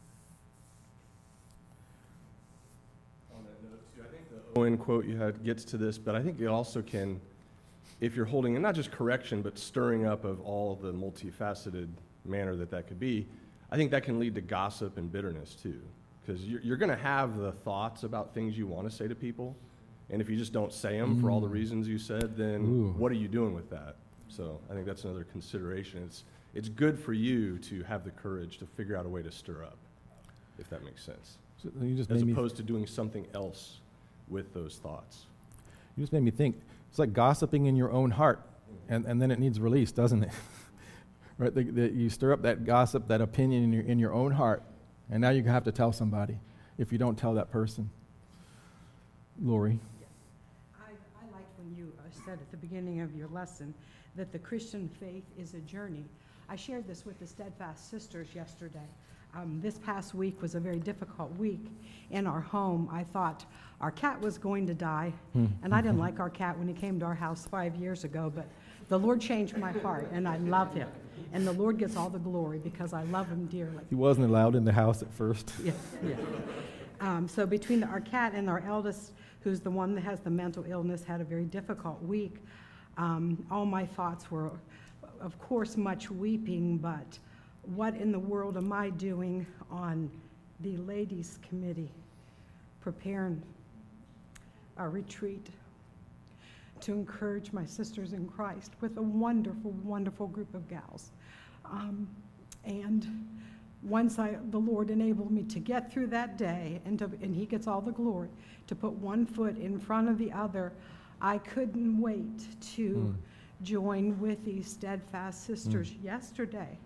Owen quote you had gets to this, but I think it also can, if you're holding, and not just correction, but stirring up of all the multifaceted manner that that could be, I think that can lead to gossip and bitterness too. Because you're, you're going to have the thoughts about things you want to say to people, and if you just don't say them mm. for all the reasons you said, then Ooh. What are you doing with that? So I think that's another consideration. It's, it's good for you to have the courage to figure out a way to stir up, if that makes sense, so you just as made opposed to doing something else with those thoughts. You just made me think. It's like gossiping in your own heart, and, and then it needs release, doesn't it? Right? The, the, you stir up that gossip, that opinion in your, in your own heart, and now you have to tell somebody if you don't tell that person. Lori? Yes. I, I liked when you uh, said at the beginning of your lesson that the Christian faith is a journey. I shared this with the Steadfast Sisters yesterday. Um, this past week was a very difficult week in our home. I thought our cat was going to die, mm. and I didn't like our cat when he came to our house five years ago, but the Lord changed my heart, and I love him. And the Lord gets all the glory because I love him dearly. He wasn't allowed in the house at first. Yeah, yeah. Um, so between our cat and our eldest, who's the one that has the mental illness, had a very difficult week. Um, all my thoughts were, of course, much weeping, but what in the world am I doing on the ladies' committee preparing a retreat to encourage my sisters in Christ with a wonderful, wonderful group of gals. Um, and once I, the Lord enabled me to get through that day, and, to, and he gets all the glory, to put one foot in front of the other, I couldn't wait to mm. join with these Steadfast Sisters mm. yesterday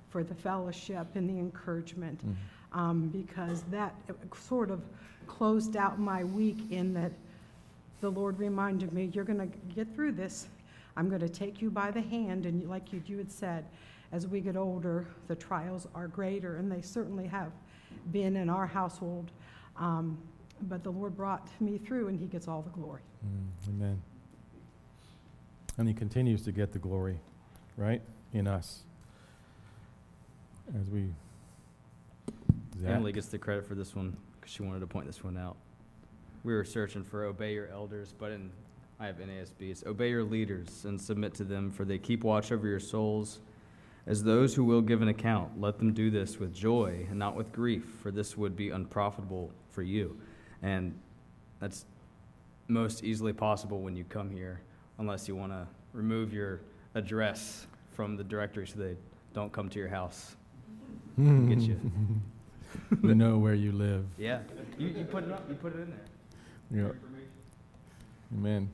for the fellowship and the encouragement, Mm. um, because that sort of closed out my week in that the Lord reminded me, you're going to get through this. I'm going to take you by the hand, and like you, you had said, as we get older, the trials are greater, and they certainly have been in our household. Um, but the Lord brought me through, and he gets all the glory. Mm, amen. And he continues to get the glory, right, in us. As we... Zach? Emily gets the credit for this one because she wanted to point this one out. We were searching for obey your elders, but in I have N A S B. It's obey your leaders and submit to them, for they keep watch over your souls as those who will give an account. Let them do this with joy and not with grief, for this would be unprofitable for you. And that's most easily possible when you come here, unless you want to remove your address from the directory so they don't come to your house and get you. We know where you live. Yeah, you, you put it up. You put it in there. Yeah. Amen.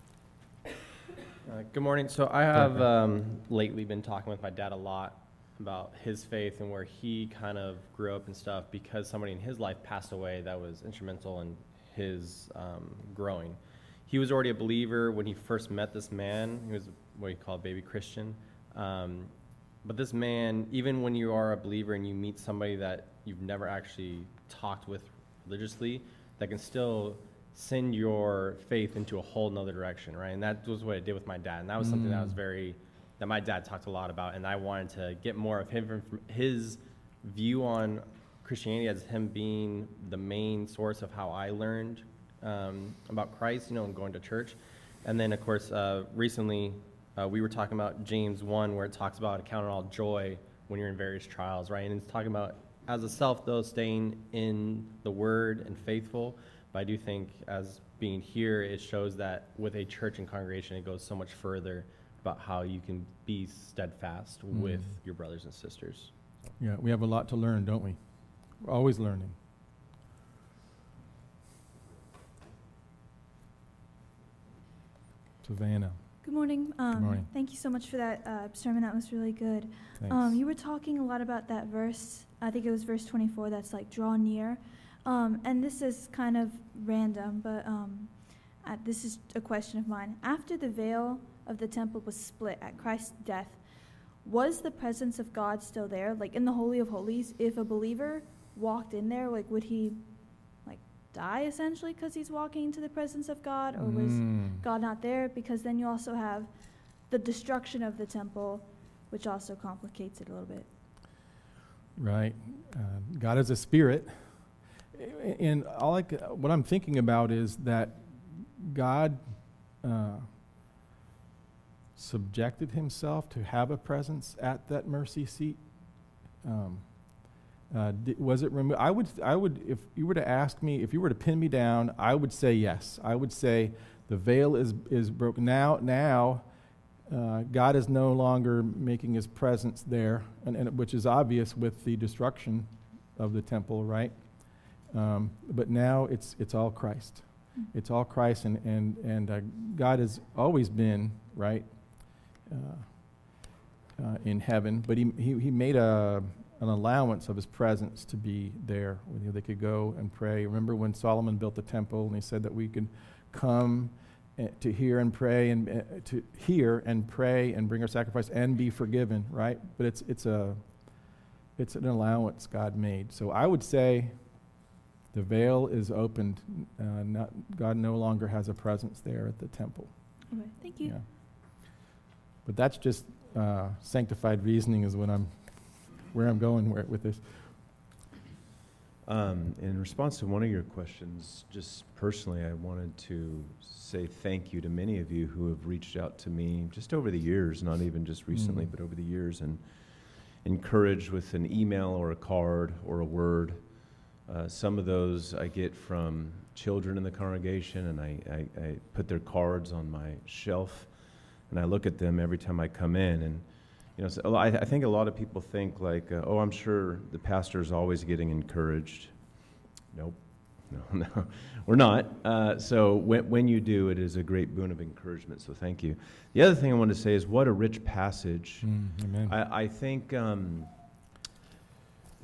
Uh, good morning. So I have um, lately been talking with my dad a lot about his faith and where he kind of grew up and stuff, because somebody in his life passed away that was instrumental in his um, growing. He was already a believer when he first met this man. He was what you call a baby Christian. Um, but this man, even when you are a believer and you meet somebody that you've never actually talked with religiously, that can still send your faith into a whole nother direction, right? And that was what it did with my dad. And that was something that was very, that my dad talked a lot about. And I wanted to get more of him, his view on Christianity as him being the main source of how I learned um, about Christ, you know, and going to church. And then, of course, uh, recently uh, we were talking about James one, where it talks about count it all joy when you're in various trials, right? And it's talking about, as a self, though, staying in the Word and faithful. But I do think as being here, it shows that with a church and congregation, it goes so much further about how you can be steadfast mm. with your brothers and sisters. Yeah, we have a lot to learn, don't we? We're always learning. Savannah. Good morning. Um, Good morning. Thank you so much for that uh, sermon. That was really good. Thanks. Um, you were talking a lot about that verse. I think it was verse twenty-four. That's like draw near. Um, and this is kind of random, but um, uh, this is a question of mine. After the veil of the temple was split at Christ's death, was the presence of God still there? Like in the Holy of Holies, if a believer walked in there, like would he like die essentially because he's walking into the presence of God? Or was Mm. God not there? Because then you also have the destruction of the temple, which also complicates it a little bit. Right. Uh, God is a spirit. And all I, what I'm thinking about is that God uh, subjected himself to have a presence at that mercy seat. Um, uh, did, was it removed? I would, I would, if you were to ask me, if you were to pin me down, I would say yes. I would say the veil is is broken now. Now, uh, God is no longer making his presence there, and, and which is obvious with the destruction of the temple, right? Um, but now it's it's all Christ. It's all Christ, and and and uh, God has always been right uh, uh, in heaven. But he he he made a an allowance of his presence to be there. You know, they could go and pray. Remember when Solomon built the temple, and he said that we could come uh, to hear and pray and uh, to hear and pray and bring our sacrifice and be forgiven. Right? But it's it's a it's an allowance God made. So I would say. The veil is opened. Uh, not, God no longer has a presence there at the temple. Okay, thank you. Yeah. But that's just uh, sanctified reasoning is what I'm, where I'm going where, with this. Um, in response to one of your questions, just personally, I wanted to say thank you to many of you who have reached out to me just over the years, not even just recently, mm. but over the years, and encouraged with an email or a card or a word. Uh, some of those I get from children in the congregation, and I, I, I put their cards on my shelf, and I look at them every time I come in. And you know, so I, I think a lot of people think like, uh, oh, I'm sure the pastor is always getting encouraged. Nope, no, no, we're not. Uh, so when, when you do, it is a great boon of encouragement. So thank you. The other thing I want to say is, what a rich passage. Mm, amen. I, I think. Um,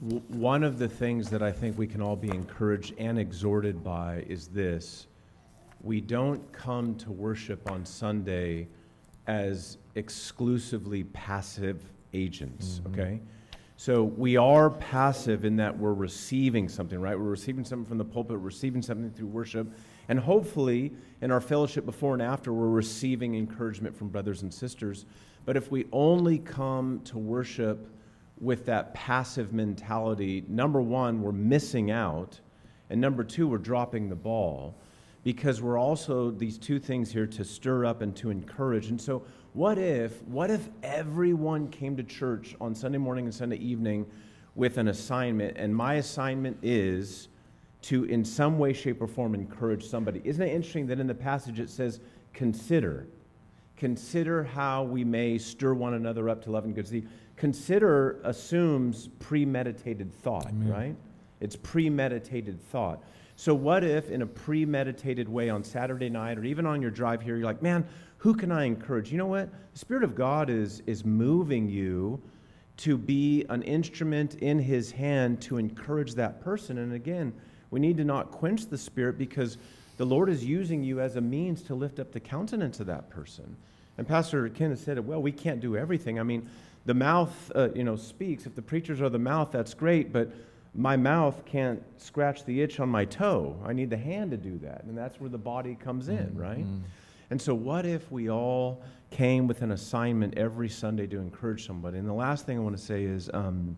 W- One of the things that I think we can all be encouraged and exhorted by is this. We don't come to worship on Sunday as exclusively passive agents, Mhm. okay? So we are passive in that we're receiving something, right? We're receiving something from the pulpit, we're receiving something through worship, and hopefully in our fellowship before and after, we're receiving encouragement from brothers and sisters. But if we only come to worship with that passive mentality, number one, we're missing out, and number two, we're dropping the ball, because we're also these two things here to stir up and to encourage. And so what if, what if everyone came to church on Sunday morning and Sunday evening with an assignment, and my assignment is to, in some way, shape, or form, encourage somebody? Isn't it interesting that in the passage it says, consider. Consider how we may stir one another up to love and good deeds. Consider assumes premeditated thought, Amen. right? It's premeditated thought. So what if in a premeditated way on Saturday night or even on your drive here, you're like, man, who can I encourage? You know what? The Spirit of God is, is moving you to be an instrument in His hand to encourage that person. And again, we need to not quench the Spirit, because the Lord is using you as a means to lift up the countenance of that person. And Pastor Ken said it well, we can't do everything. I mean, the mouth, uh, you know, speaks. If the preachers are the mouth, that's great, but my mouth can't scratch the itch on my toe. I need the hand to do that, and that's where the body comes in, Mm, right? mm. And so what if we all came with an assignment every Sunday to encourage somebody? And the last thing I want to say is, um,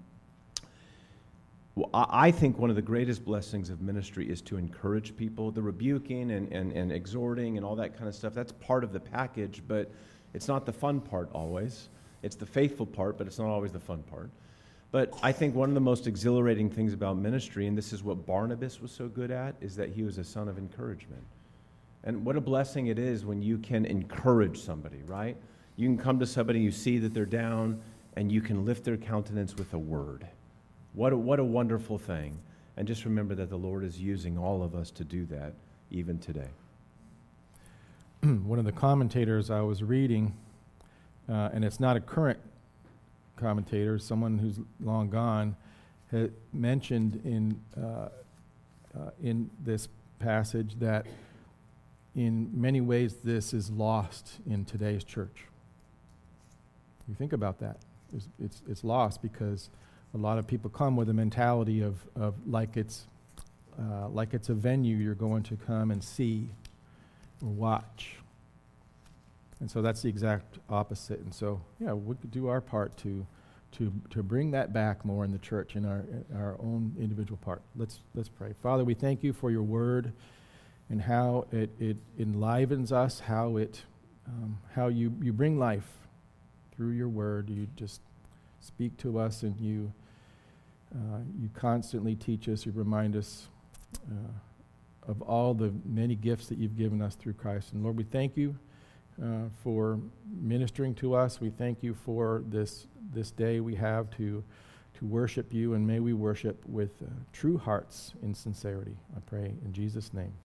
well, I I think one of the greatest blessings of ministry is to encourage people. The rebuking and, and, and exhorting and all that kind of stuff, that's part of the package, but it's not the fun part always. It's the faithful part, but it's not always the fun part. But I think one of the most exhilarating things about ministry, and this is what Barnabas was so good at, is that he was a son of encouragement. And what a blessing it is when you can encourage somebody, right? You can come to somebody, you see that they're down, and you can lift their countenance with a word. What a, what a wonderful thing. And just remember that the Lord is using all of us to do that, even today. One of the commentators I was reading, uh, and it's not a current commentator, someone who's long gone, had mentioned in uh, uh, in this passage that in many ways this is lost in today's church. You think about that. It's, it's, it's lost because a lot of people come with a mentality of, of like it's uh, like it's a venue you're going to come and see or watch. And so that's the exact opposite. And so, yeah, we could do our part to to to bring that back more in the church, in our in our own individual part. Let's let's pray. Father, we thank you for your word and how it, it enlivens us, how it um, how you, you bring life through your word. You just speak to us, and you uh, you constantly teach us, you remind us uh, of all the many gifts that you've given us through Christ. And Lord, we thank you Uh, for ministering to us. We thank you for this this day we have to to worship you, and may we worship with uh, true hearts in sincerity. I pray in Jesus' name.